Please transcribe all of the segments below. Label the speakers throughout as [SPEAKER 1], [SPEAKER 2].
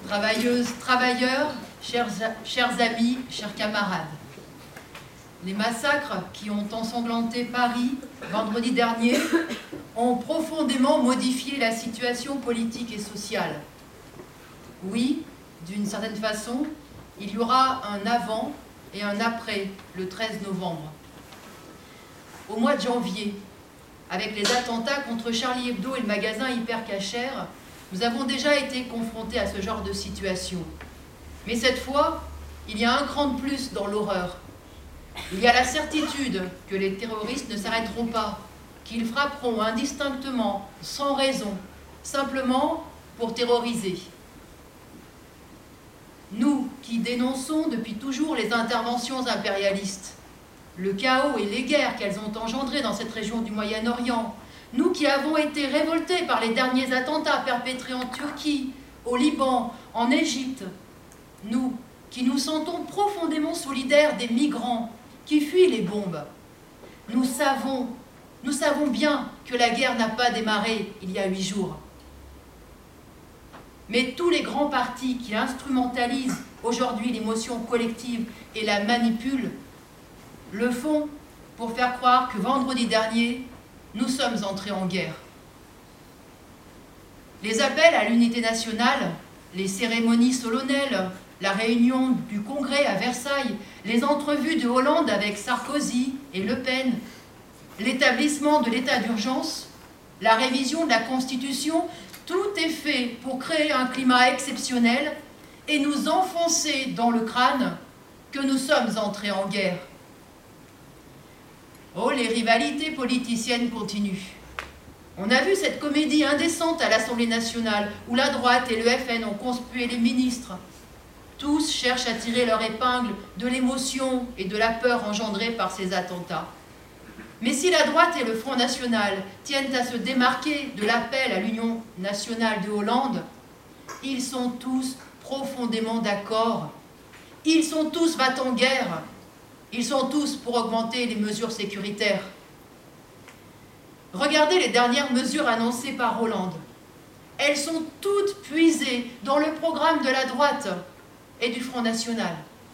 [SPEAKER 1] Travailleuses, travailleurs, chers amis, chers camarades. Les massacres qui ont ensanglanté Paris vendredi dernier ont profondément modifié la situation politique et sociale. Oui, d'une certaine façon, il y aura un avant et un après le 13 novembre. Au mois de janvier, avec les attentats contre Charlie Hebdo et le magasin Hyper Cacher, nous avons déjà été confrontés à ce genre de situation. Mais cette fois, il y a un cran de plus dans l'horreur. Il y a la certitude que les terroristes ne s'arrêteront pas, qu'ils frapperont indistinctement, sans raison, simplement pour terroriser. Nous qui dénonçons depuis toujours les interventions impérialistes, le chaos et les guerres qu'elles ont engendrées dans cette région du Moyen-Orient, nous qui avons été révoltés par les derniers attentats perpétrés en Turquie, au Liban, en Égypte, nous qui nous sentons profondément solidaires des migrants qui fuient les bombes, nous savons bien que la guerre n'a pas démarré il y a 8 jours. Mais tous les grands partis qui instrumentalisent aujourd'hui l'émotion collective et la manipulent, le font pour faire croire que vendredi dernier, nous sommes entrés en guerre. Les appels à l'unité nationale, les cérémonies solennelles, la réunion du Congrès à Versailles, les entrevues de Hollande avec Sarkozy et Le Pen, l'établissement de l'état d'urgence, la révision de la Constitution, tout est fait pour créer un climat exceptionnel et nous enfoncer dans le crâne que nous sommes entrés en guerre. Oh, les rivalités politiciennes continuent. On a vu cette comédie indécente à l'Assemblée nationale où la droite et le FN ont conspué les ministres. Tous cherchent à tirer leur épingle de l'émotion et de la peur engendrée par ces attentats. Mais si la droite et le Front National tiennent à se démarquer de l'appel à l'Union nationale de Hollande, ils sont tous profondément d'accord. Ils sont tous va-t-en-guerre. Ils sont tous pour augmenter les mesures sécuritaires. Regardez les dernières mesures annoncées par Hollande. Elles sont toutes puisées dans le programme de la droite et du Front National.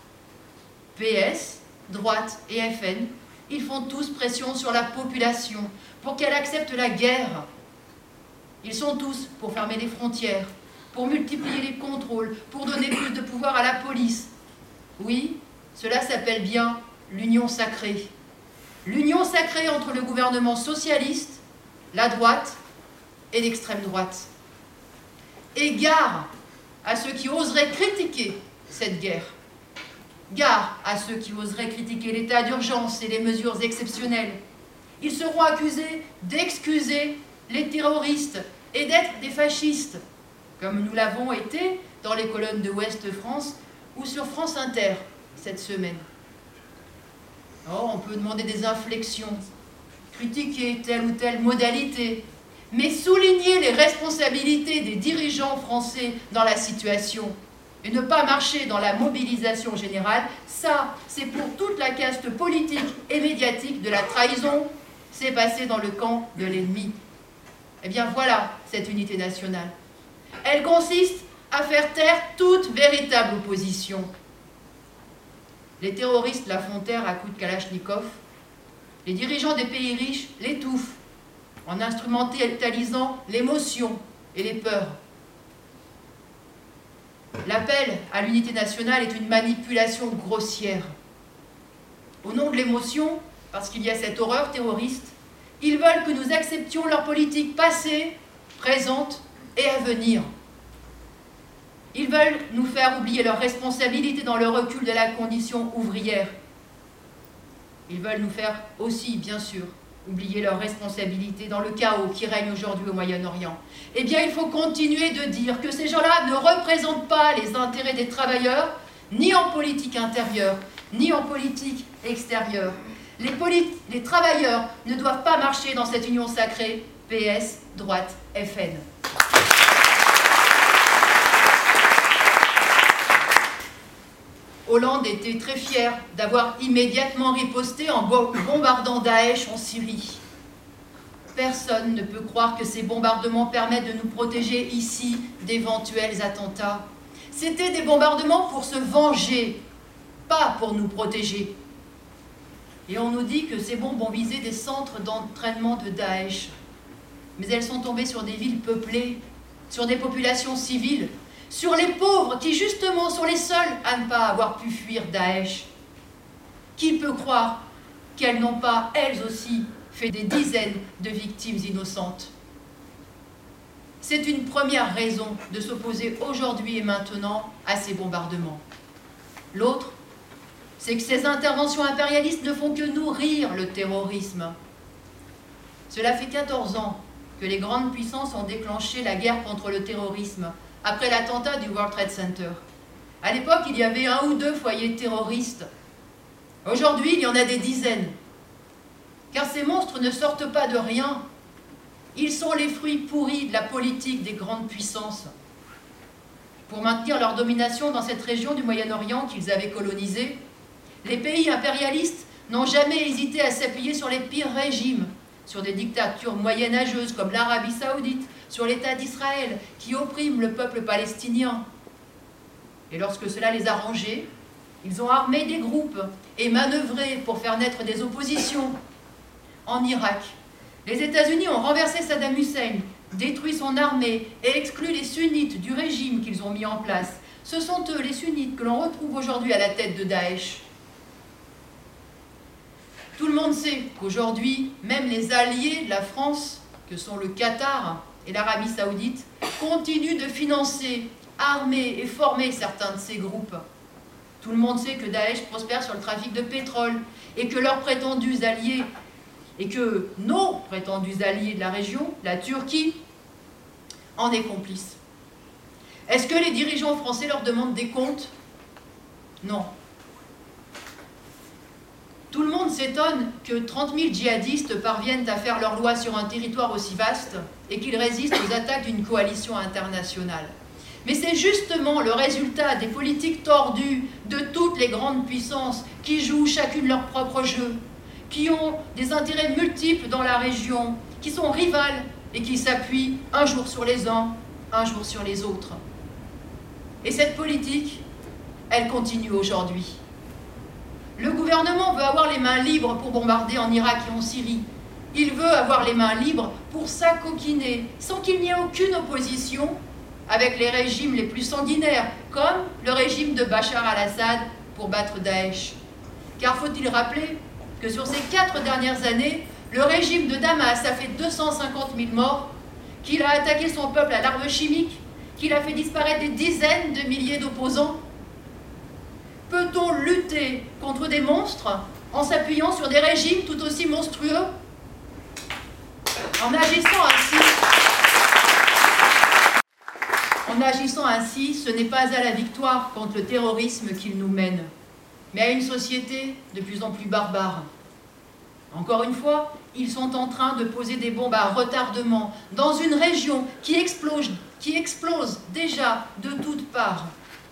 [SPEAKER 1] PS, droite et FN, ils font tous pression sur la population pour qu'elle accepte la guerre. Ils sont tous pour fermer les frontières, pour multiplier les contrôles, pour donner plus de pouvoir à la police. Oui, cela s'appelle bien l'union sacrée. L'union sacrée entre le gouvernement socialiste, la droite et l'extrême droite. Et gare à ceux qui oseraient critiquer cette guerre. Gare à ceux qui oseraient critiquer l'état d'urgence et les mesures exceptionnelles. Ils seront accusés d'excuser les terroristes et d'être des fascistes, comme nous l'avons été dans les colonnes de Ouest France ou sur France Inter cette semaine. Oh, on peut demander des inflexions, critiquer telle ou telle modalité, mais souligner les responsabilités des dirigeants français dans la situation et ne pas marcher dans la mobilisation générale, ça, c'est pour toute la caste politique et médiatique de la trahison, c'est passé dans le camp de l'ennemi. Eh bien voilà cette unité nationale. Elle consiste à faire taire toute véritable opposition. Les terroristes la font taire à coups de Kalachnikov. Les dirigeants des pays riches l'étouffent en instrumentalisant l'émotion et les peurs. L'appel à l'unité nationale est une manipulation grossière. Au nom de l'émotion, parce qu'il y a cette horreur terroriste, ils veulent que nous acceptions leur politique passée, présente et à venir. Ils veulent nous faire oublier leurs responsabilités dans le recul de la condition ouvrière. Ils veulent nous faire aussi, bien sûr, oublier leurs responsabilités dans le chaos qui règne aujourd'hui au Moyen-Orient. Eh bien, il faut continuer de dire que ces gens-là ne représentent pas les intérêts des travailleurs, ni en politique intérieure, ni en politique extérieure. Les travailleurs ne doivent pas marcher dans cette union sacrée, PS, droite, FN. Hollande était très fier d'avoir immédiatement riposté en bombardant Daesh en Syrie. Personne ne peut croire que ces bombardements permettent de nous protéger ici d'éventuels attentats. C'était des bombardements pour se venger, pas pour nous protéger. Et on nous dit que ces bombes ont visé des centres d'entraînement de Daesh. Mais elles sont tombées sur des villes peuplées, sur des populations civiles, sur les pauvres qui justement sont les seuls à ne pas avoir pu fuir Daesh. Qui peut croire qu'elles n'ont pas, elles aussi, fait des dizaines de victimes innocentes? C'est une première raison de s'opposer aujourd'hui et maintenant à ces bombardements. L'autre, c'est que ces interventions impérialistes ne font que nourrir le terrorisme. Cela fait 14 ans que les grandes puissances ont déclenché la guerre contre le terrorisme après l'attentat du World Trade Center. À l'époque, il y avait 1 ou 2 foyers terroristes. Aujourd'hui, il y en a des dizaines. Car ces monstres ne sortent pas de rien. Ils sont les fruits pourris de la politique des grandes puissances. Pour maintenir leur domination dans cette région du Moyen-Orient qu'ils avaient colonisée, les pays impérialistes n'ont jamais hésité à s'appuyer sur les pires régimes, sur des dictatures moyenâgeuses comme l'Arabie Saoudite, sur l'État d'Israël qui opprime le peuple palestinien. Et lorsque cela les arrangeait, ils ont armé des groupes et manœuvré pour faire naître des oppositions. En Irak, les États-Unis ont renversé Saddam Hussein, détruit son armée et exclu les sunnites du régime qu'ils ont mis en place. Ce sont eux, les sunnites, que l'on retrouve aujourd'hui à la tête de Daesh. Tout le monde sait qu'aujourd'hui, même les alliés de la France, que sont le Qatar et l'Arabie Saoudite, continuent de financer, armer et former certains de ces groupes. Tout le monde sait que Daesh prospère sur le trafic de pétrole et que leurs prétendus alliés, et que nos prétendus alliés de la région, la Turquie, en est complice. Est-ce que les dirigeants français leur demandent des comptes? Non. Tout le monde s'étonne que 30 000 djihadistes parviennent à faire leur loi sur un territoire aussi vaste et qu'ils résistent aux attaques d'une coalition internationale. Mais c'est justement le résultat des politiques tordues de toutes les grandes puissances qui jouent chacune leur propre jeu, qui ont des intérêts multiples dans la région, qui sont rivales et qui s'appuient un jour sur les uns, un jour sur les autres. Et cette politique, elle continue aujourd'hui. Le gouvernement veut avoir les mains libres pour bombarder en Irak et en Syrie. Il veut avoir les mains libres pour s'acoquiner, sans qu'il n'y ait aucune opposition avec les régimes les plus sanguinaires, comme le régime de Bachar al-Assad pour battre Daesh. Car faut-il rappeler que sur ces 4 dernières années, le régime de Damas a fait 250 000 morts, qu'il a attaqué son peuple à l'arme chimique, qu'il a fait disparaître des dizaines de milliers d'opposants. Peut-on lutter contre des monstres en s'appuyant sur des régimes tout aussi monstrueux? En agissant ainsi, ce n'est pas à la victoire contre le terrorisme qu'il nous mène, mais à une société de plus en plus barbare. Encore une fois, ils sont en train de poser des bombes à retardement dans une région qui explose déjà de toutes parts.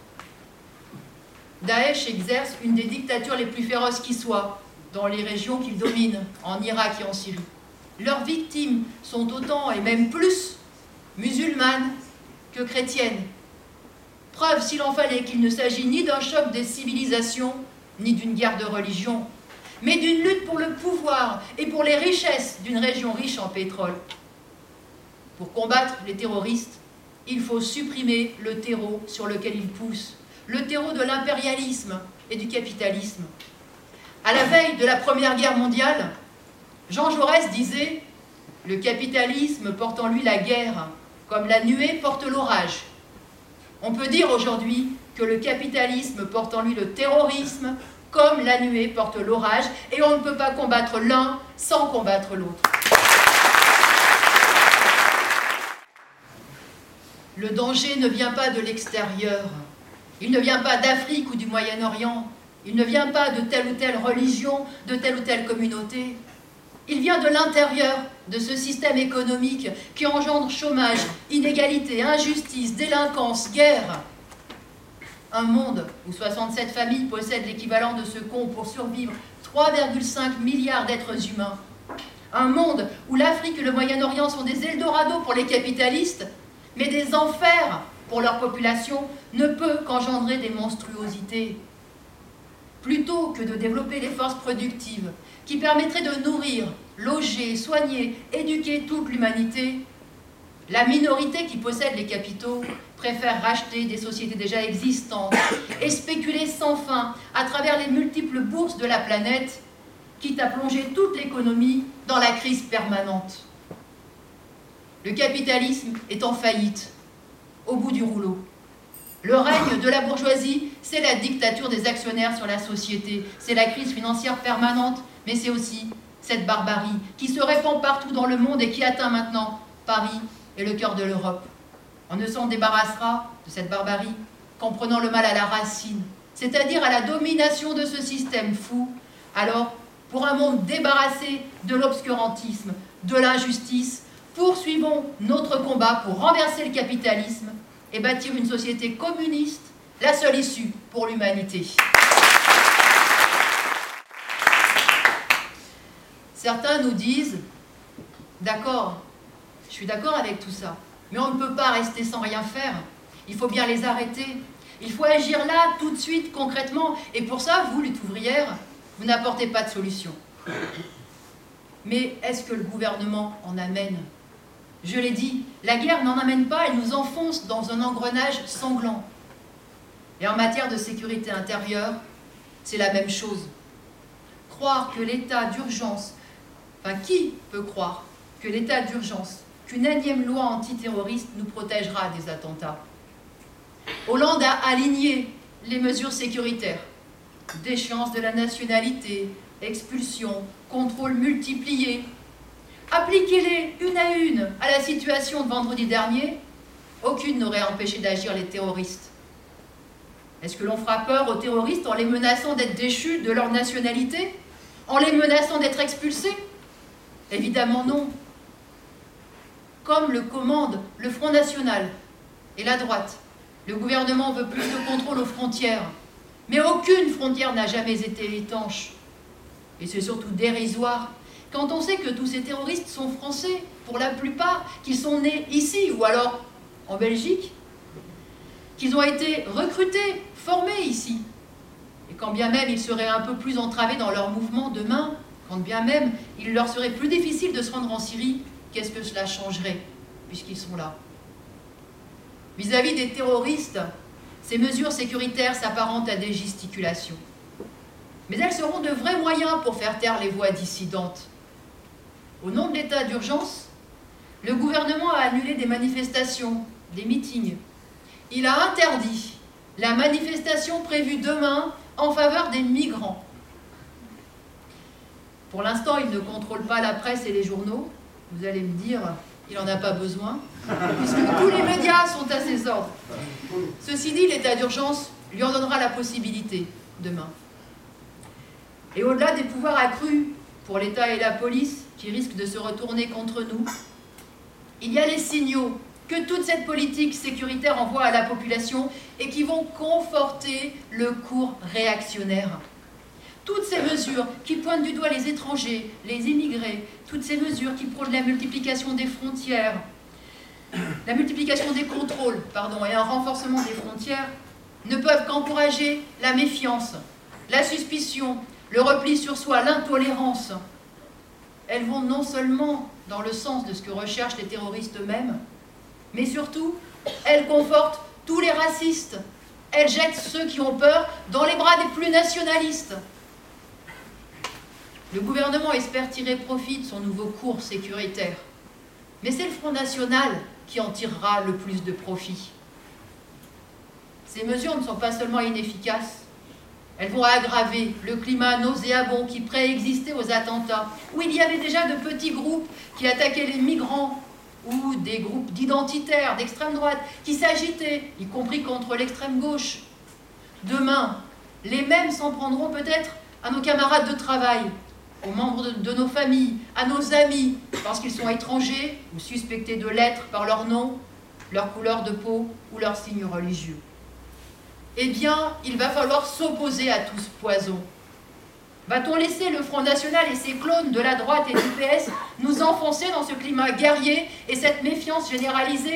[SPEAKER 1] Daesh exerce une des dictatures les plus féroces qui soient dans les régions qu'il domine, en Irak et en Syrie. Leurs victimes sont autant et même plus musulmanes que chrétiennes. Preuve, s'il en fallait, qu'il ne s'agit ni d'un choc des civilisations, ni d'une guerre de religion, mais d'une lutte pour le pouvoir et pour les richesses d'une région riche en pétrole. Pour combattre les terroristes, il faut supprimer le terreau sur lequel ils poussent, le terreau de l'impérialisme et du capitalisme. À la veille de la Première Guerre mondiale, Jean Jaurès disait « Le capitalisme porte en lui la guerre, comme la nuée porte l'orage. » On peut dire aujourd'hui que le capitalisme porte en lui le terrorisme, comme la nuée porte l'orage, et on ne peut pas combattre l'un sans combattre l'autre. Le danger ne vient pas de l'extérieur, il ne vient pas d'Afrique ou du Moyen-Orient, il ne vient pas de telle ou telle religion, de telle ou telle communauté. Il vient de l'intérieur de ce système économique qui engendre chômage, inégalité, injustice, délinquance, guerre. Un monde où 67 familles possèdent l'équivalent de ce qu'ont pour survivre 3,5 milliards d'êtres humains. Un monde où l'Afrique et le Moyen-Orient sont des Eldorados pour les capitalistes, mais des enfers pour leur population ne peut qu'engendrer des monstruosités. Plutôt que de développer des forces productives qui permettraient de nourrir, loger, soigner, éduquer toute l'humanité, la minorité qui possède les capitaux préfère racheter des sociétés déjà existantes et spéculer sans fin à travers les multiples bourses de la planète, quitte à plonger toute l'économie dans la crise permanente. Le capitalisme est en faillite, au bout du rouleau. Le règne de la bourgeoisie, c'est la dictature des actionnaires sur la société, c'est la crise financière permanente, mais c'est aussi cette barbarie qui se répand partout dans le monde et qui atteint maintenant Paris et le cœur de l'Europe. On ne s'en débarrassera de cette barbarie qu'en prenant le mal à la racine, c'est-à-dire à la domination de ce système fou. Alors, pour un monde débarrassé de l'obscurantisme, de l'injustice, poursuivons notre combat pour renverser le capitalisme et bâtir une société communiste, la seule issue pour l'humanité. Certains nous disent, d'accord, je suis d'accord avec tout ça, mais on ne peut pas rester sans rien faire. Il faut bien les arrêter. Il faut agir là, tout de suite, concrètement. Et pour ça, vous, lutte ouvrière, vous n'apportez pas de solution. Mais est-ce que le gouvernement en amène ? Je l'ai dit, la guerre n'en amène pas, elle nous enfonce dans un engrenage sanglant. Et en matière de sécurité intérieure, c'est la même chose. Croire que l'état d'urgence, qui peut croire que l'état d'urgence, qu'une énième loi antiterroriste nous protégera des attentats ? Hollande a aligné les mesures sécuritaires, déchéance de la nationalité, expulsion, contrôle multiplié. Appliquez-les une à une à la situation de vendredi dernier, aucune n'aurait empêché d'agir les terroristes. Est-ce que l'on fera peur aux terroristes en les menaçant d'être déchus de leur nationalité ? En les menaçant d'être expulsés ? Évidemment non. Comme le commande le Front National et la droite, le gouvernement veut plus de contrôle aux frontières. Mais aucune frontière n'a jamais été étanche. Et c'est surtout dérisoire quand on sait que tous ces terroristes sont français, pour la plupart, qu'ils sont nés ici ou alors en Belgique, qu'ils ont été recrutés, formés ici. Et quand bien même ils seraient un peu plus entravés dans leur mouvement demain, quand bien même il leur serait plus difficile de se rendre en Syrie, qu'est-ce que cela changerait, puisqu'ils sont là ? Vis-à-vis des terroristes, ces mesures sécuritaires s'apparentent à des gesticulations. Mais elles seront de vrais moyens pour faire taire les voix dissidentes. Au nom de l'état d'urgence, le gouvernement a annulé des manifestations, des meetings. Il a interdit la manifestation prévue demain en faveur des migrants. Pour l'instant, il ne contrôle pas la presse et les journaux. Vous allez me dire, il n'en a pas besoin, puisque tous les médias sont à ses ordres. Ceci dit, l'état d'urgence lui en donnera la possibilité demain. Et au-delà des pouvoirs accrus pour l'État et la police, qui risquent de se retourner contre nous, il y a les signaux que toute cette politique sécuritaire envoie à la population et qui vont conforter le cours réactionnaire. Toutes ces mesures qui pointent du doigt les étrangers, les immigrés, toutes ces mesures qui prônent la multiplication des frontières, la multiplication des contrôles, et un renforcement des frontières, ne peuvent qu'encourager la méfiance, la suspicion, le repli sur soi, l'intolérance. Elles vont non seulement dans le sens de ce que recherchent les terroristes eux-mêmes, mais surtout, elles confortent tous les racistes. Elles jettent ceux qui ont peur dans les bras des plus nationalistes. Le gouvernement espère tirer profit de son nouveau cours sécuritaire. Mais c'est le Front National qui en tirera le plus de profit. Ces mesures ne sont pas seulement inefficaces, elles vont aggraver le climat nauséabond qui préexistait aux attentats, où il y avait déjà de petits groupes qui attaquaient les migrants, ou des groupes d'identitaires, d'extrême droite, qui s'agitaient, y compris contre l'extrême gauche. Demain, les mêmes s'en prendront peut-être à nos camarades de travail, aux membres de nos familles, à nos amis, parce qu'ils sont étrangers ou suspectés de l'être par leur nom, leur couleur de peau ou leur signe religieux. Eh bien, il va falloir s'opposer à tout ce poison. Va-t-on laisser le Front National et ses clones de la droite et du PS nous enfoncer dans ce climat guerrier et cette méfiance généralisée ?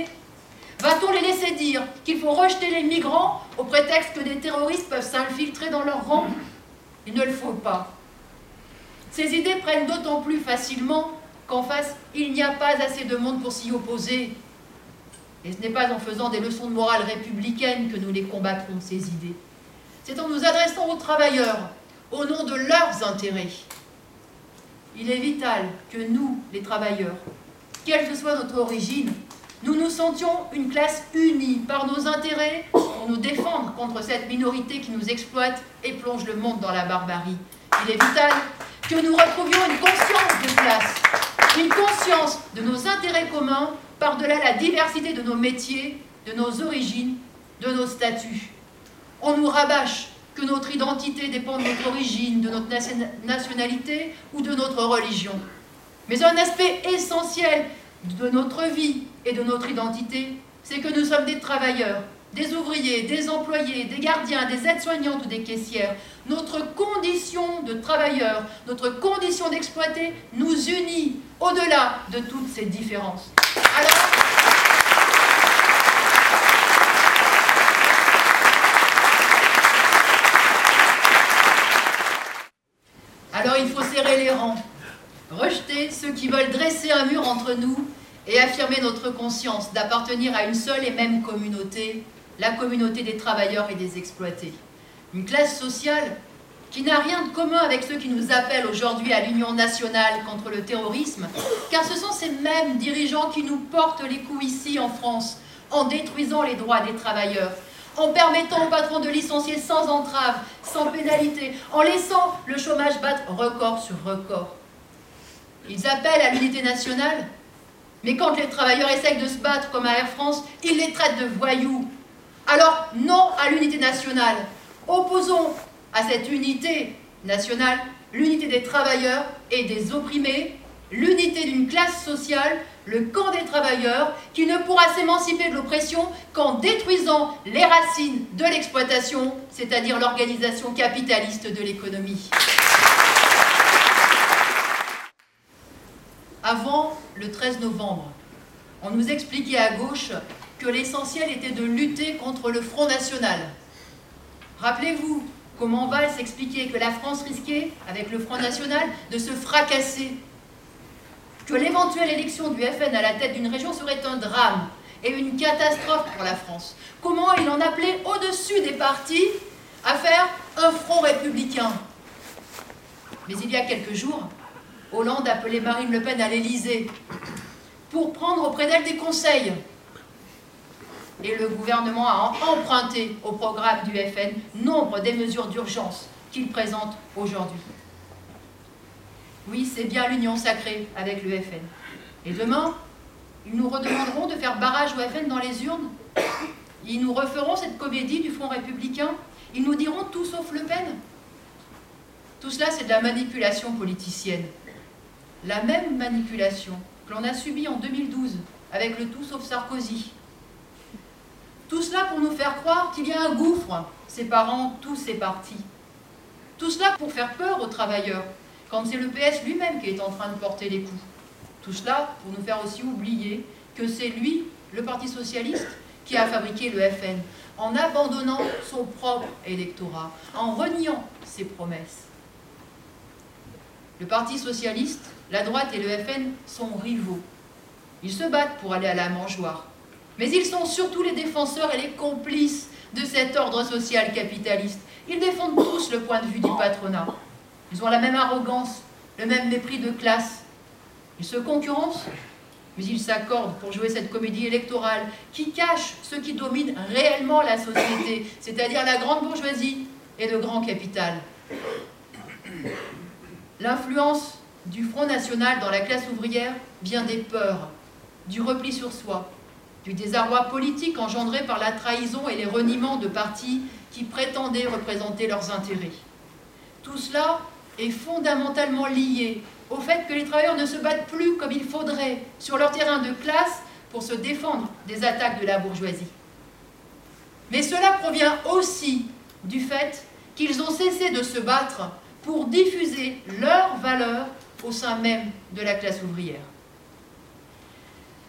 [SPEAKER 1] Va-t-on les laisser dire qu'il faut rejeter les migrants au prétexte que des terroristes peuvent s'infiltrer dans leurs rangs? Il ne le faut pas. Ces idées prennent d'autant plus facilement qu'en face, il n'y a pas assez de monde pour s'y opposer. Et ce n'est pas en faisant des leçons de morale républicaine que nous les combattrons, ces idées. C'est en nous adressant aux travailleurs, au nom de leurs intérêts. Il est vital que nous, les travailleurs, quelle que soit notre origine, nous nous sentions une classe unie par nos intérêts pour nous défendre contre cette minorité qui nous exploite et plonge le monde dans la barbarie. Il est vital que nous retrouvions une conscience de classe, une conscience de nos intérêts communs par-delà la diversité de nos métiers, de nos origines, de nos statuts. On nous rabâche que notre identité dépend de notre origine, de notre nationalité ou de notre religion. Mais un aspect essentiel de notre vie et de notre identité, c'est que nous sommes des travailleurs, des ouvriers, des employés, des gardiens, des aides-soignantes ou des caissières. Notre condition de travailleur, notre condition d'exploité nous unit au-delà de toutes ces différences. Alors il faut serrer les rangs, rejeter ceux qui veulent dresser un mur entre nous et affirmer notre conscience d'appartenir à une seule et même communauté, la communauté des travailleurs et des exploités. Une classe sociale qui n'a rien de commun avec ceux qui nous appellent aujourd'hui à l'Union nationale contre le terrorisme, car ce sont ces mêmes dirigeants qui nous portent les coups ici en France, en détruisant les droits des travailleurs, en permettant aux patrons de licencier sans entrave, sans pénalité, en laissant le chômage battre record sur record. Ils appellent à l'unité nationale, mais quand les travailleurs essayent de se battre comme à Air France, ils les traitent de voyous. Alors non à l'unité nationale. Opposons à cette unité nationale l'unité des travailleurs et des opprimés, l'unité d'une classe sociale, le camp des travailleurs, qui ne pourra s'émanciper de l'oppression qu'en détruisant les racines de l'exploitation, c'est-à-dire l'organisation capitaliste de l'économie. Avant le 13 novembre, on nous expliquait à gauche que l'essentiel était de lutter contre le Front National. Rappelez-vous comment Valls expliquait que la France risquait, avec le Front National, de se fracasser, que l'éventuelle élection du FN à la tête d'une région serait un drame et une catastrophe pour la France. Comment il en appelait au-dessus des partis à faire un front républicain. Mais il y a quelques jours, Hollande appelait Marine Le Pen à l'Élysée pour prendre auprès d'elle des conseils. Et le gouvernement a emprunté au programme du FN nombre des mesures d'urgence qu'il présente aujourd'hui. Oui, c'est bien l'union sacrée avec le FN. Et demain, ils nous redemanderont de faire barrage au FN dans les urnes. Ils nous referont cette comédie du Front républicain. Ils nous diront tout sauf Le Pen. Tout cela, c'est de la manipulation politicienne. La même manipulation que l'on a subie en 2012 avec le tout sauf Sarkozy. Tout cela pour nous faire croire qu'il y a un gouffre séparant tous ces partis. Tout cela pour faire peur aux travailleurs, quand c'est le PS lui-même qui est en train de porter les coups. Tout cela pour nous faire aussi oublier que c'est lui, le Parti socialiste, qui a fabriqué le FN, en abandonnant son propre électorat, en reniant ses promesses. Le Parti socialiste, la droite et le FN sont rivaux. Ils se battent pour aller à la mangeoire. Mais ils sont surtout les défenseurs et les complices de cet ordre social capitaliste. Ils défendent tous le point de vue du patronat. Ils ont la même arrogance, le même mépris de classe. Ils se concurrencent, mais ils s'accordent pour jouer cette comédie électorale qui cache ce qui domine réellement la société, c'est-à-dire la grande bourgeoisie et le grand capital. L'influence du Front National dans la classe ouvrière vient des peurs, du repli sur soi, du désarroi politique engendré par la trahison et les reniements de partis qui prétendaient représenter leurs intérêts. Tout cela est fondamentalement lié au fait que les travailleurs ne se battent plus comme il faudrait sur leur terrain de classe pour se défendre des attaques de la bourgeoisie. Mais cela provient aussi du fait qu'ils ont cessé de se battre pour diffuser leurs valeurs au sein même de la classe ouvrière.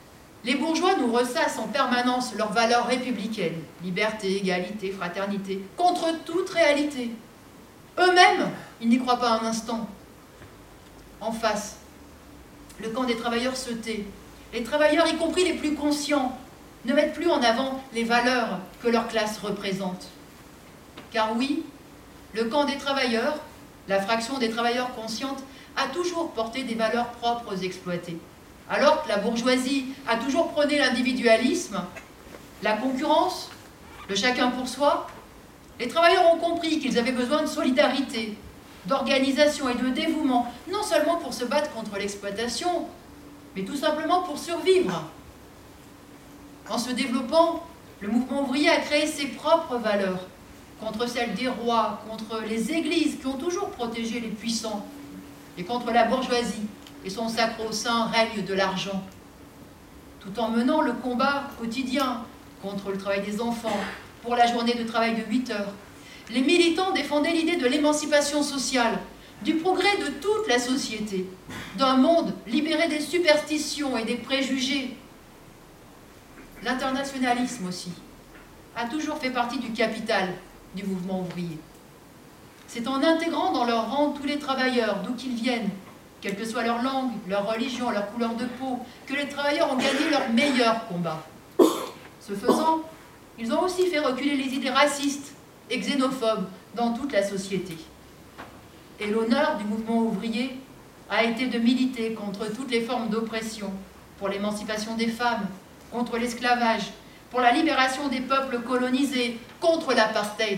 [SPEAKER 1] Les bourgeois nous ressassent en permanence leurs valeurs républicaines, liberté, égalité, fraternité, contre toute réalité. Eux-mêmes, ils n'y croient pas un instant. En face, le camp des travailleurs se tait. Les travailleurs, y compris les plus conscients, ne mettent plus en avant les valeurs que leur classe représente. Car oui, le camp des travailleurs, la fraction des travailleurs conscientes, a toujours porté des valeurs propres aux exploités. Alors que la bourgeoisie a toujours prôné l'individualisme, la concurrence, le chacun pour soi, les travailleurs ont compris qu'ils avaient besoin de solidarité, d'organisation et de dévouement, non seulement pour se battre contre l'exploitation, mais tout simplement pour survivre. En se développant, le mouvement ouvrier a créé ses propres valeurs, contre celles des rois, contre les églises qui ont toujours protégé les puissants, et contre la bourgeoisie et son sacro-saint règne de l'argent, tout en menant le combat quotidien contre le travail des enfants, pour la journée de travail de 8 heures. Les militants défendaient l'idée de l'émancipation sociale, du progrès de toute la société, d'un monde libéré des superstitions et des préjugés. L'internationalisme aussi a toujours fait partie du capital du mouvement ouvrier. C'est en intégrant dans leur rang tous les travailleurs, d'où qu'ils viennent, quelle que soit leur langue, leur religion, leur couleur de peau, que les travailleurs ont gagné leur meilleur combat. Ce faisant, ils ont aussi fait reculer les idées racistes et xénophobes dans toute la société. Et l'honneur du mouvement ouvrier a été de militer contre toutes les formes d'oppression, pour l'émancipation des femmes, contre l'esclavage, pour la libération des peuples colonisés, contre l'apartheid.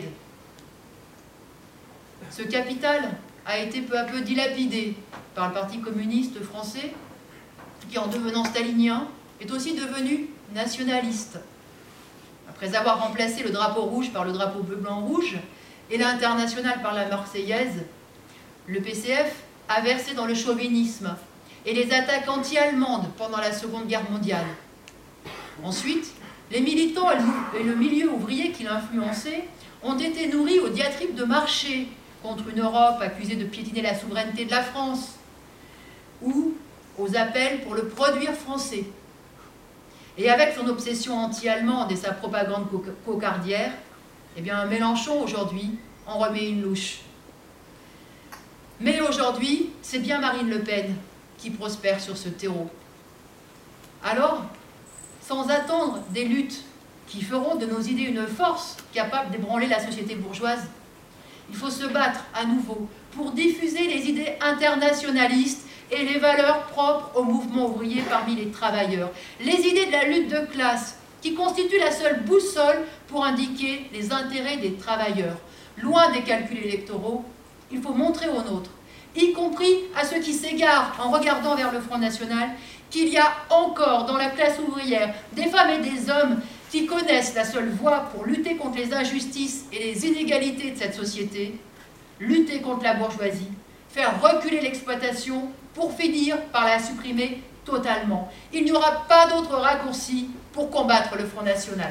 [SPEAKER 1] Ce capital a été peu à peu dilapidé par le Parti communiste français, qui, en devenant stalinien, est aussi devenu nationaliste. Après avoir remplacé le drapeau rouge par le drapeau bleu-blanc-rouge et l'international par la Marseillaise, le PCF a versé dans le chauvinisme et les attaques anti-allemandes pendant la Seconde Guerre mondiale. Ensuite, les militants et le milieu ouvrier qui l'influençait ont été nourris aux diatribes de marché contre une Europe accusée de piétiner la souveraineté de la France, ou aux appels pour le produire français. Et avec son obsession anti-allemande et sa propagande cocardière, eh bien Mélenchon aujourd'hui en remet une louche. Mais aujourd'hui, c'est bien Marine Le Pen qui prospère sur ce terreau. Alors, sans attendre des luttes qui feront de nos idées une force capable d'ébranler la société bourgeoise, il faut se battre à nouveau pour diffuser les idées internationalistes et les valeurs propres au mouvement ouvrier parmi les travailleurs. Les idées de la lutte de classe qui constituent la seule boussole pour indiquer les intérêts des travailleurs. Loin des calculs électoraux, il faut montrer aux nôtres, y compris à ceux qui s'égarent en regardant vers le Front National, qu'il y a encore dans la classe ouvrière des femmes et des hommes qui connaissent la seule voie pour lutter contre les injustices et les inégalités de cette société, lutter contre la bourgeoisie, faire reculer l'exploitation pour finir par la supprimer totalement. Il n'y aura pas d'autre raccourci pour combattre le Front National.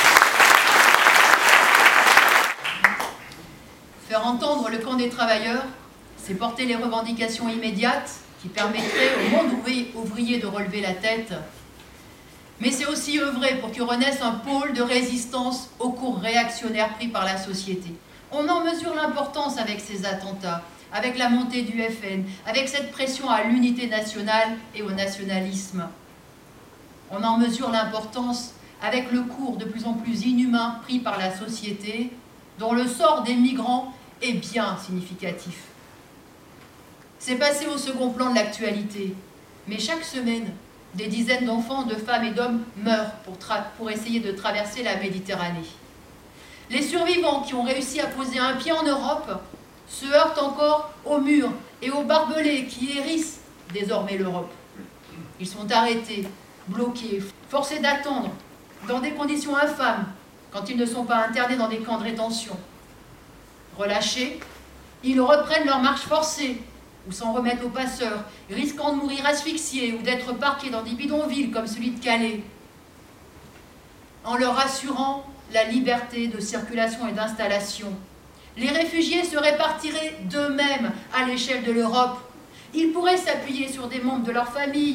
[SPEAKER 1] Faire entendre le camp des travailleurs, c'est porter les revendications immédiates qui permettraient au monde ouvrier de relever la tête, mais c'est aussi œuvrer pour que renaisse un pôle de résistance aux cours réactionnaires pris par la société. On en mesure l'importance avec ces attentats, avec la montée du FN, avec cette pression à l'unité nationale et au nationalisme. On en mesure l'importance avec le cours de plus en plus inhumain pris par la société, dont le sort des migrants est bien significatif. C'est passé au second plan de l'actualité, mais chaque semaine, des dizaines d'enfants, de femmes et d'hommes meurent pour essayer de traverser la Méditerranée. Les survivants qui ont réussi à poser un pied en Europe se heurtent encore aux murs et aux barbelés qui hérissent désormais l'Europe. Ils sont arrêtés, bloqués, forcés d'attendre dans des conditions infâmes quand ils ne sont pas internés dans des camps de rétention. Relâchés, ils reprennent leur marche forcée ou s'en remettent aux passeurs, risquant de mourir asphyxiés ou d'être parqués dans des bidonvilles comme celui de Calais, en leur assurant la liberté de circulation et d'installation. Les réfugiés se répartiraient d'eux-mêmes à l'échelle de l'Europe. Ils pourraient s'appuyer sur des membres de leur famille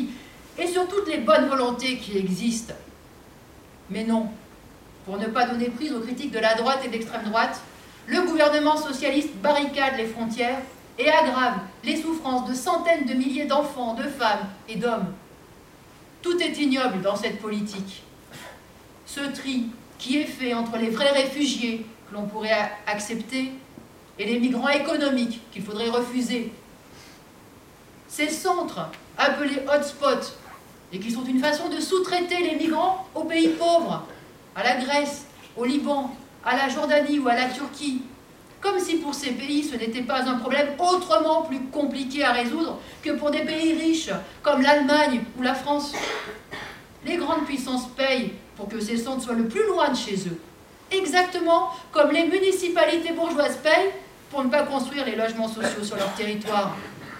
[SPEAKER 1] et sur toutes les bonnes volontés qui existent. Mais non, pour ne pas donner prise aux critiques de la droite et de l'extrême droite, le gouvernement socialiste barricade les frontières et aggrave les souffrances de centaines de milliers d'enfants, de femmes et d'hommes. Tout est ignoble dans cette politique. Ce tri qui est fait entre les vrais réfugiés que l'on pourrait accepter et les migrants économiques qu'il faudrait refuser. Ces centres, appelés hotspots, et qui sont une façon de sous-traiter les migrants aux pays pauvres, à la Grèce, au Liban, à la Jordanie ou à la Turquie, comme si pour ces pays ce n'était pas un problème autrement plus compliqué à résoudre que pour des pays riches comme l'Allemagne ou la France. Les grandes puissances payent pour que ces centres soient le plus loin de chez eux, exactement comme les municipalités bourgeoises payent pour ne pas construire les logements sociaux sur leur territoire.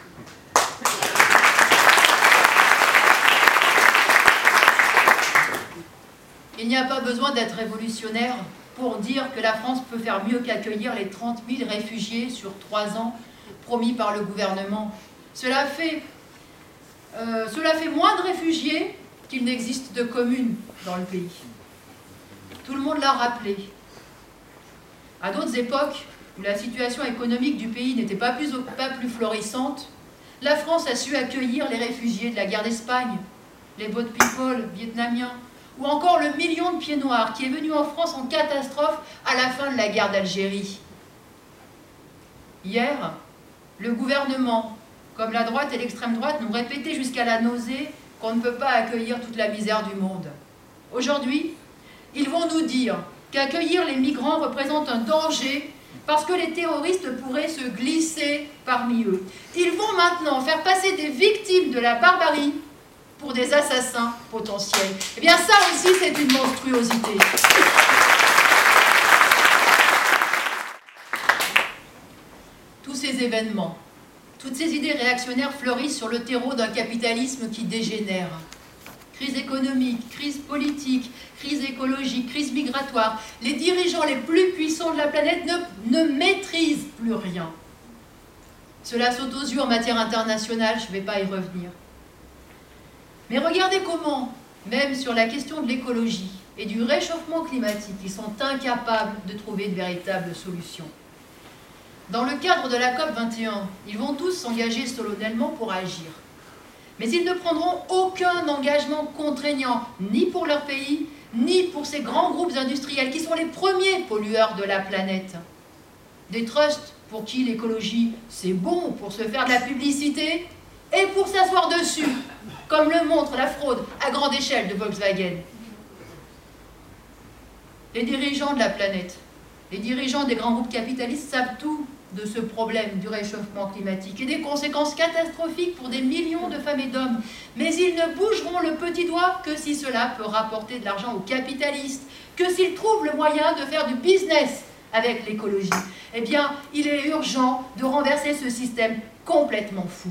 [SPEAKER 1] Il n'y a pas besoin d'être révolutionnaire pour dire que la France peut faire mieux qu'accueillir les 30 000 réfugiés sur 3 ans promis par le gouvernement. Cela fait moins de réfugiés qu'il n'existe de communes dans le pays. Tout le monde l'a rappelé. À d'autres époques, où la situation économique du pays n'était pas plus florissante, la France a su accueillir les réfugiés de la guerre d'Espagne, les boat people vietnamiens, ou encore le million de pieds noirs qui est venu en France en catastrophe à la fin de la guerre d'Algérie. Hier, le gouvernement, comme la droite et l'extrême droite, nous répétaient jusqu'à la nausée qu'on ne peut pas accueillir toute la misère du monde. Aujourd'hui, ils vont nous dire qu'accueillir les migrants représente un danger parce que les terroristes pourraient se glisser parmi eux. Ils vont maintenant faire passer des victimes de la barbarie pour des assassins potentiels. Eh bien ça aussi, c'est une monstruosité. Tous ces événements, toutes ces idées réactionnaires fleurissent sur le terreau d'un capitalisme qui dégénère. Crise économique, crise politique, crise écologique, crise migratoire. Les dirigeants les plus puissants de la planète ne maîtrisent plus rien. Cela saute aux yeux en matière internationale, je ne vais pas y revenir. Mais regardez comment, même sur la question de l'écologie et du réchauffement climatique, ils sont incapables de trouver de véritables solutions. Dans le cadre de la COP21, ils vont tous s'engager solennellement pour agir. Mais ils ne prendront aucun engagement contraignant, ni pour leur pays, ni pour ces grands groupes industriels qui sont les premiers pollueurs de la planète. Des trusts pour qui l'écologie, c'est bon pour se faire de la publicité et pour s'asseoir dessus, comme le montre la fraude à grande échelle de Volkswagen. Les dirigeants de la planète, les dirigeants des grands groupes capitalistes savent tout de ce problème du réchauffement climatique et des conséquences catastrophiques pour des millions de femmes et d'hommes. Mais ils ne bougeront le petit doigt que si cela peut rapporter de l'argent aux capitalistes, que s'ils trouvent le moyen de faire du business avec l'écologie. Eh bien, il est urgent de renverser ce système complètement fou.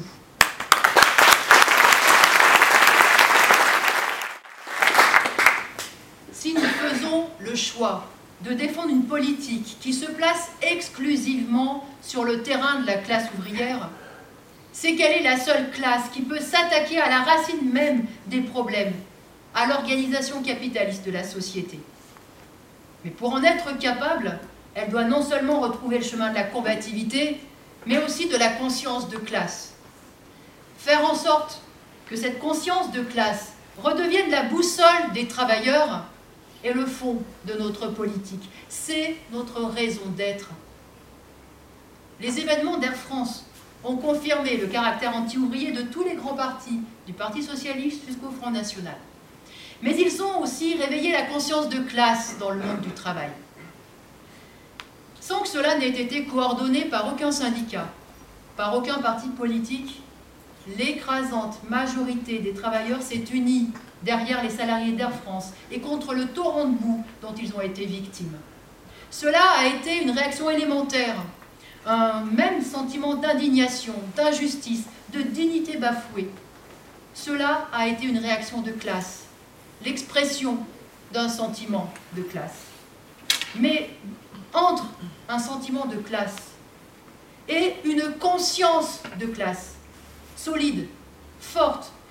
[SPEAKER 1] Si nous faisons le choix de défendre une politique qui se place exclusivement sur le terrain de la classe ouvrière, c'est qu'elle est la seule classe qui peut s'attaquer à la racine même des problèmes, à l'organisation capitaliste de la société. Mais pour en être capable, elle doit non seulement retrouver le chemin de la combativité, mais aussi de la conscience de classe. Faire en sorte que cette conscience de classe redevienne la boussole des travailleurs est le fond de notre politique. C'est notre raison d'être. Les événements d'Air France ont confirmé le caractère anti-ouvrier de tous les grands partis, du Parti socialiste jusqu'au Front National. Mais ils ont aussi réveillé la conscience de classe dans le monde du travail. Sans que cela n'ait été coordonné par aucun syndicat, par aucun parti politique, l'écrasante majorité des travailleurs s'est unie derrière les salariés d'Air France et contre le torrent de boue dont ils ont été victimes. Cela a été une réaction élémentaire, un même sentiment d'indignation, d'injustice, de dignité bafouée. Cela a été une réaction de classe, l'expression d'un sentiment de classe. Mais entre un sentiment de classe et une conscience de classe, solide, forte,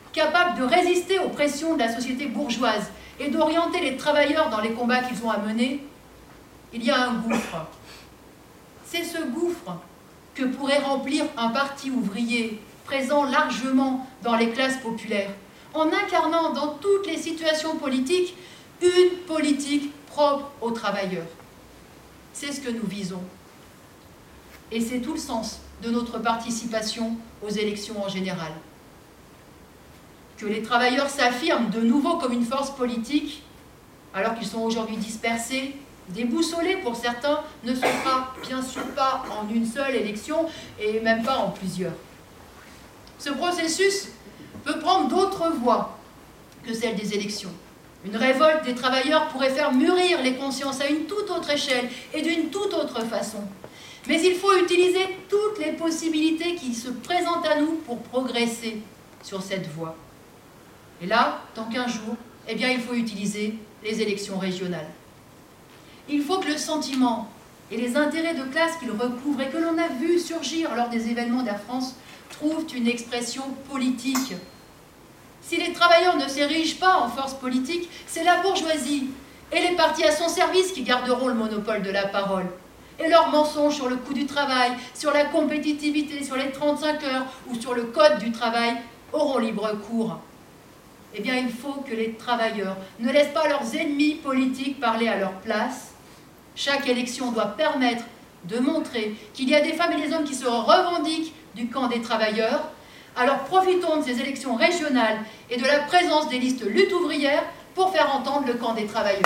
[SPEAKER 1] capable de résister aux pressions de la société bourgeoise et d'orienter les travailleurs dans les combats qu'ils ont à mener, il y a un gouffre. C'est ce gouffre que pourrait remplir un parti ouvrier présent largement dans les classes populaires, en incarnant dans toutes les situations politiques une politique propre aux travailleurs. C'est ce que nous visons. Et c'est tout le sens de notre participation aux élections en général. Que les travailleurs s'affirment de nouveau comme une force politique, alors qu'ils sont aujourd'hui dispersés, déboussolés pour certains, ne se fera bien sûr pas en une seule élection et même pas en plusieurs. Ce processus peut prendre d'autres voies que celle des élections. Une révolte des travailleurs pourrait faire mûrir les consciences à une toute autre échelle et d'une toute autre façon. Mais il faut utiliser toutes les possibilités qui se présentent à nous pour progresser sur cette voie. Et là, dans 15 jours, eh bien, il faut utiliser les élections régionales. Il faut que le sentiment et les intérêts de classe qu'ils recouvrent et que l'on a vu surgir lors des événements d'Air France trouvent une expression politique. Si les travailleurs ne s'érigent pas en force politique, c'est la bourgeoisie et les partis à son service qui garderont le monopole de la parole. Et leurs mensonges sur le coût du travail, sur la compétitivité, sur les 35 heures ou sur le code du travail auront libre cours. Eh bien, il faut que les travailleurs ne laissent pas leurs ennemis politiques parler à leur place. Chaque élection doit permettre de montrer qu'il y a des femmes et des hommes qui se revendiquent du camp des travailleurs. Alors profitons de ces élections régionales et de la présence des listes lutte ouvrière pour faire entendre le camp des travailleurs.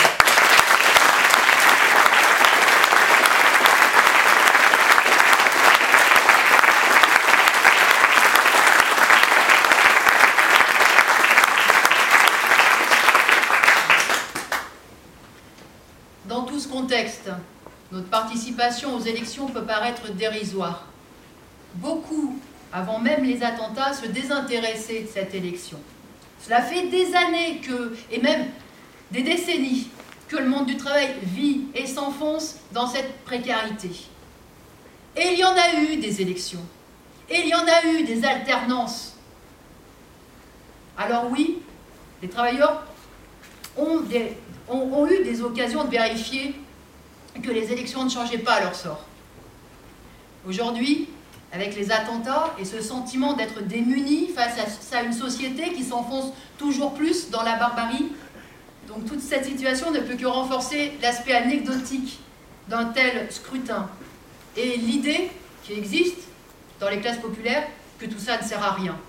[SPEAKER 1] Dans tout ce contexte, notre participation aux élections peut paraître dérisoire. Beaucoup, avant même les attentats, se désintéressaient de cette élection. Cela fait des années et même des décennies, que le monde du travail vit et s'enfonce dans cette précarité. Et il y en a eu des élections, et il y en a eu des alternances. Alors oui, les travailleurs ont eu des occasions de vérifier que les élections ne changeaient pas leur sort. Aujourd'hui, avec les attentats et ce sentiment d'être démunis face à une société qui s'enfonce toujours plus dans la barbarie, donc toute cette situation ne peut que renforcer l'aspect anecdotique d'un tel scrutin et l'idée qui existe dans les classes populaires que tout ça ne sert à rien.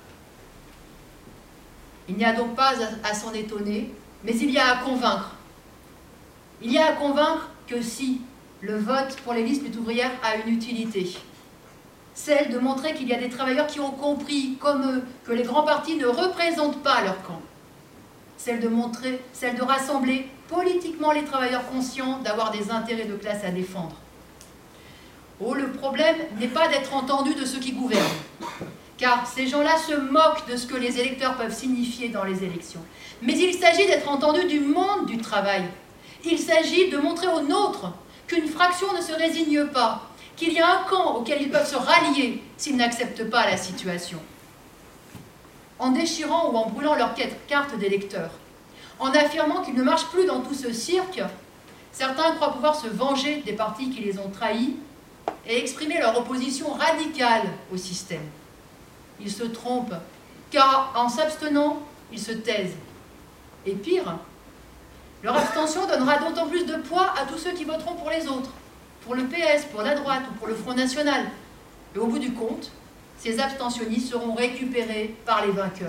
[SPEAKER 1] Il n'y a donc pas à s'en étonner, mais il y a à convaincre. Il y a à convaincre que si le vote pour les listes lutte ouvrière a une utilité, celle de montrer qu'il y a des travailleurs qui ont compris, comme eux, que les grands partis ne représentent pas leur camp. Celle de rassembler politiquement les travailleurs conscients d'avoir des intérêts de classe à défendre. Oh, le problème n'est pas d'être entendu de ceux qui gouvernent, car ces gens-là se moquent de ce que les électeurs peuvent signifier dans les élections. Mais il s'agit d'être entendu du monde du travail. Il s'agit de montrer aux nôtres qu'une fraction ne se résigne pas, qu'il y a un camp auquel ils peuvent se rallier s'ils n'acceptent pas la situation. En déchirant ou en brûlant leur carte d'électeur, en affirmant qu'ils ne marchent plus dans tout ce cirque, certains croient pouvoir se venger des partis qui les ont trahis et exprimer leur opposition radicale au système. Ils se trompent, car en s'abstenant, ils se taisent. Et pire, leur abstention donnera d'autant plus de poids à tous ceux qui voteront pour les autres, pour le PS, pour la droite ou pour le Front National. Et au bout du compte, ces abstentionnistes seront récupérés par les vainqueurs.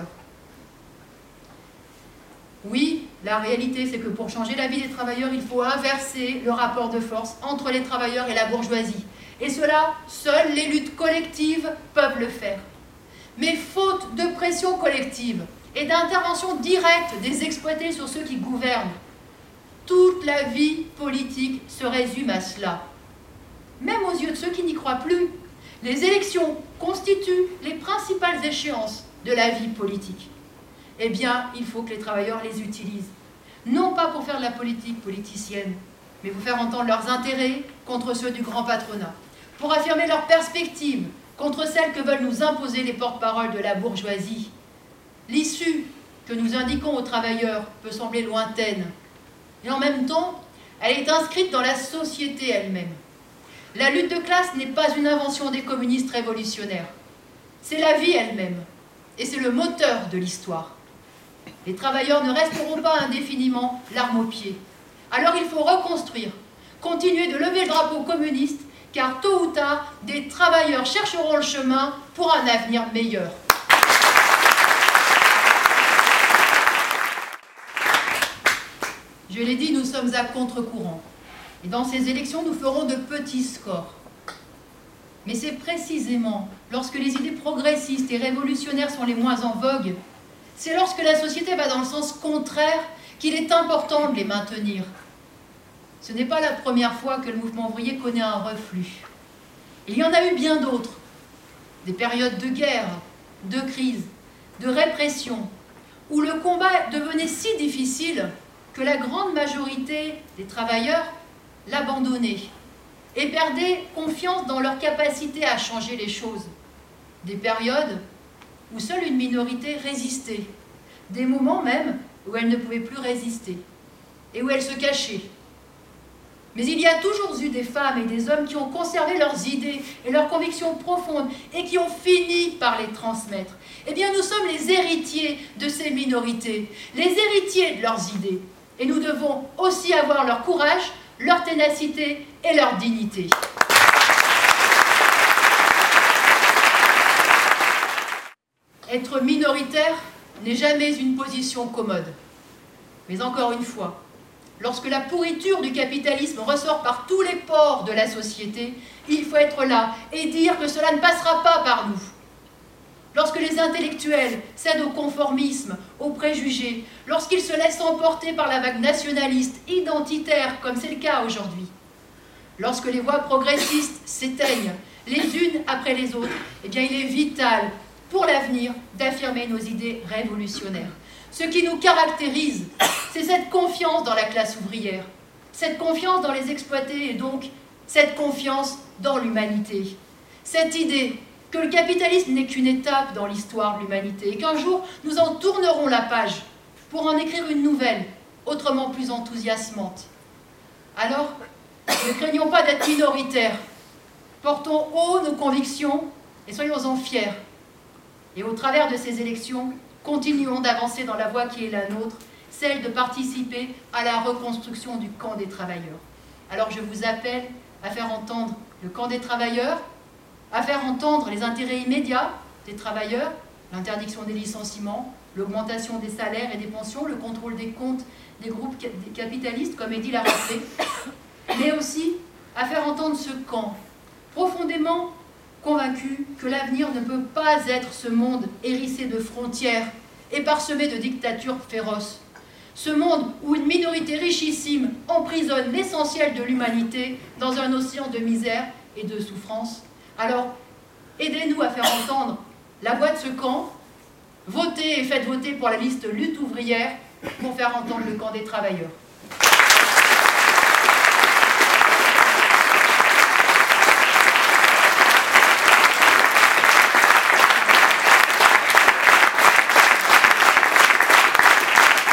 [SPEAKER 1] Oui, la réalité, c'est que pour changer la vie des travailleurs, il faut inverser le rapport de force entre les travailleurs et la bourgeoisie. Et cela, seules les luttes collectives peuvent le faire. Mais faute de pression collective et d'intervention directe des exploités sur ceux qui gouvernent, toute la vie politique se résume à cela. Même aux yeux de ceux qui n'y croient plus, les élections constituent les principales échéances de la vie politique. Eh bien, il faut que les travailleurs les utilisent. Non pas pour faire de la politique politicienne, mais pour faire entendre leurs intérêts contre ceux du grand patronat, pour affirmer leurs perspectives contre celles que veulent nous imposer les porte-paroles de la bourgeoisie. L'issue que nous indiquons aux travailleurs peut sembler lointaine, et en même temps, elle est inscrite dans la société elle-même. La lutte de classe n'est pas une invention des communistes révolutionnaires. C'est la vie elle-même, et c'est le moteur de l'histoire. Les travailleurs ne resteront pas indéfiniment l'arme au pied. Alors il faut reconstruire, continuer de lever le drapeau communiste, car tôt ou tard, des travailleurs chercheront le chemin pour un avenir meilleur. Je l'ai dit, nous sommes à contre-courant. Et dans ces élections, nous ferons de petits scores. Mais c'est précisément lorsque les idées progressistes et révolutionnaires sont les moins en vogue, c'est lorsque la société va dans le sens contraire qu'il est important de les maintenir. Ce n'est pas la première fois que le mouvement ouvrier connaît un reflux. Il y en a eu bien d'autres. Des périodes de guerre, de crise, de répression, où le combat devenait si difficile que la grande majorité des travailleurs l'abandonnaient et perdaient confiance dans leur capacité à changer les choses. Des périodes où seule une minorité résistait, des moments même où elle ne pouvait plus résister et où elle se cachait. Mais il y a toujours eu des femmes et des hommes qui ont conservé leurs idées et leurs convictions profondes et qui ont fini par les transmettre. Eh bien, nous sommes les héritiers de ces minorités, les héritiers de leurs idées. Et nous devons aussi avoir leur courage, leur ténacité et leur dignité. Être minoritaire n'est jamais une position commode. Mais encore une fois, lorsque la pourriture du capitalisme ressort par tous les pores de la société, il faut être là et dire que cela ne passera pas par nous. Lorsque les intellectuels cèdent au conformisme, aux préjugés, lorsqu'ils se laissent emporter par la vague nationaliste, identitaire, comme c'est le cas aujourd'hui, lorsque les voix progressistes s'éteignent les unes après les autres, eh bien il est vital pour l'avenir d'affirmer nos idées révolutionnaires. Ce qui nous caractérise, c'est cette confiance dans la classe ouvrière, cette confiance dans les exploités et donc cette confiance dans l'humanité. Cette idée que le capitalisme n'est qu'une étape dans l'histoire de l'humanité et qu'un jour nous en tournerons la page pour en écrire une nouvelle, autrement plus enthousiasmante. Alors, ne craignons pas d'être minoritaires, portons haut nos convictions et soyons-en fiers. Et au travers de ces élections, continuons d'avancer dans la voie qui est la nôtre, celle de participer à la reconstruction du camp des travailleurs. Alors je vous appelle à faire entendre le camp des travailleurs, à faire entendre les intérêts immédiats des travailleurs, l'interdiction des licenciements, l'augmentation des salaires et des pensions, le contrôle des comptes des groupes capitalistes, comme Eddy l'a rappelé, mais aussi à faire entendre ce camp, profondément convaincu que l'avenir ne peut pas être ce monde hérissé de frontières et parsemé de dictatures féroces. Ce monde où une minorité richissime emprisonne l'essentiel de l'humanité dans un océan de misère et de souffrance. Alors, aidez-nous à faire entendre la voix de ce camp, votez et faites voter pour la liste lutte ouvrière pour faire entendre le camp des travailleurs.